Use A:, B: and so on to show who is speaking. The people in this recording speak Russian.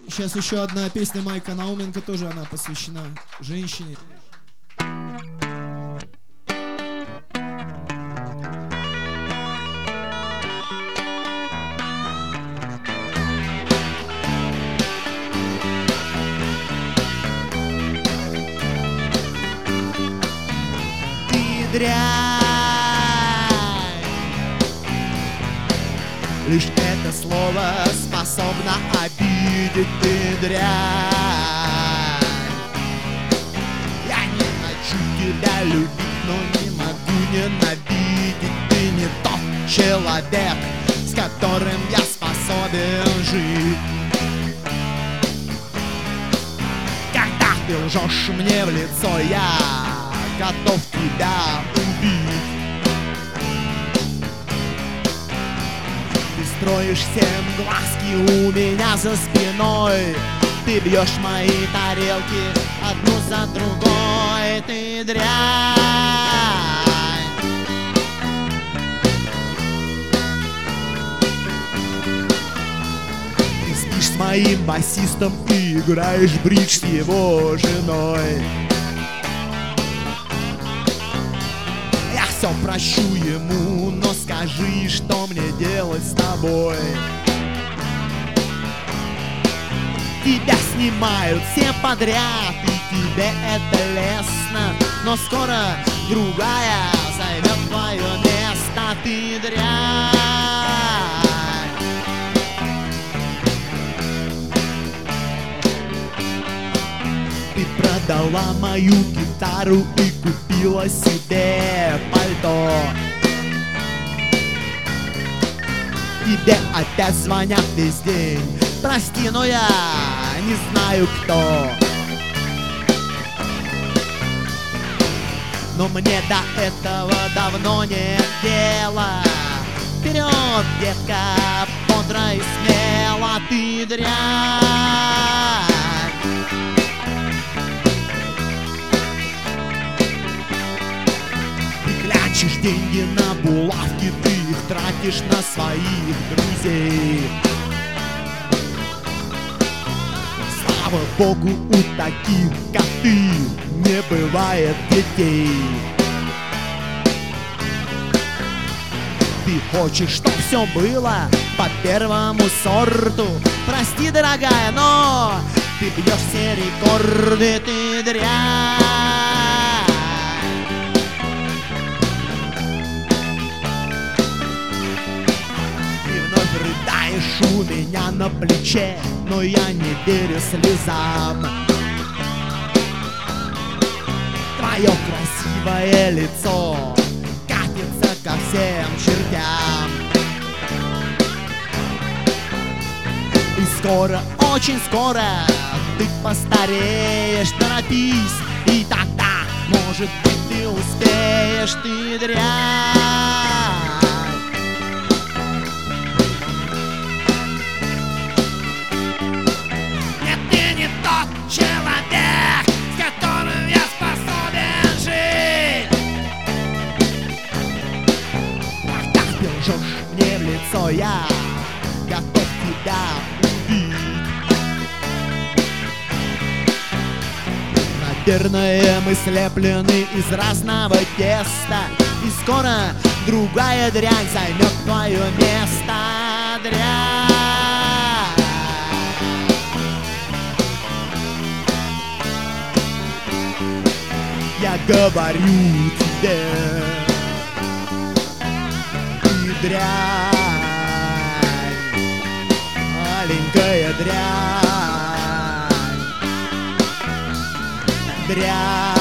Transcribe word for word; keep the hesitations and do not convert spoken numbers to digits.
A: Сейчас еще одна песня Майка Науменко, тоже она посвящена женщине.
B: Ты дрянь, лишь это слово способно обидеть. Ты дрянь, я не хочу тебя любить, но не могу ненавидеть. Ты не тот человек, с которым я способен жить. Когда ты лжешь мне в лицо, я готов тебя убить. Ты строишь семь глазки у меня за спиной. Ты бьешь мои тарелки одну за другой. Ты дрянь. Ты спишь с моим басистом и играешь в бридж с его женой. Я все прощу ему, но скажи, что мне делать с тобой. Тебя снимают все подряд, и тебе это лестно, но скоро другая займет твое место. Ты дрянь. Ты продала мою гитару и купила себе пальто. Тебе опять звонят весь день. Прости, но я не знаю кто. Но мне до этого давно нет дела. Вперед, детка, бодро и смело. Ты дрянь. Клячешь деньги на булавки, ты их тратишь на своих друзей. Слава богу, у таких, как ты, не бывает детей. Ты хочешь, чтоб все было по первому сорту. Прости, дорогая, но ты бьешь все рекорды. Ты дрянь. У меня на плече, но я не верю слезам. Твое красивое лицо катится ко всем чертям. И скоро, очень скоро ты постареешь. Торопись, и тогда, может быть, ты успеешь. Ты дрянь. Человек, с которым я способен жить. Когда ты лжешь мне в лицо, я готов тебя убить. Наверное, мы слеплены из разного теста, и скоро другая дрянь займет твое место. Дрянь. Я говорю тебе, ты дрянь, маленькая дрянь, дрянь.